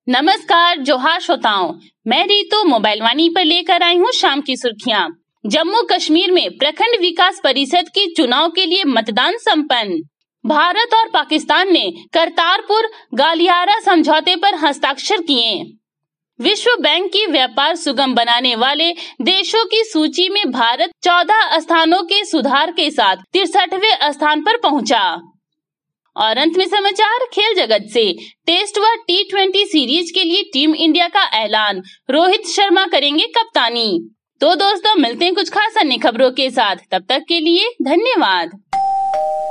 नमस्कार, जोहार श्रोताओं। मैं रीतू मोबाइल वाणी पर लेकर आई हूँ शाम की सुर्खियाँ। जम्मू कश्मीर में प्रखंड विकास परिषद के चुनाव के लिए मतदान संपन्न। भारत और पाकिस्तान ने करतारपुर गलियारा समझौते पर हस्ताक्षर किए। विश्व बैंक की व्यापार सुगम बनाने वाले देशों की सूची में भारत 14 स्थानों के सुधार के साथ 63वें स्थान पर पहुंचा। और अंत में समाचार खेल जगत से। टेस्ट व T20 सीरीज के लिए टीम इंडिया का ऐलान, रोहित शर्मा करेंगे कप्तानी। तो दोस्तों, मिलते हैं कुछ खास अन्य खबरों के साथ। तब तक के लिए धन्यवाद।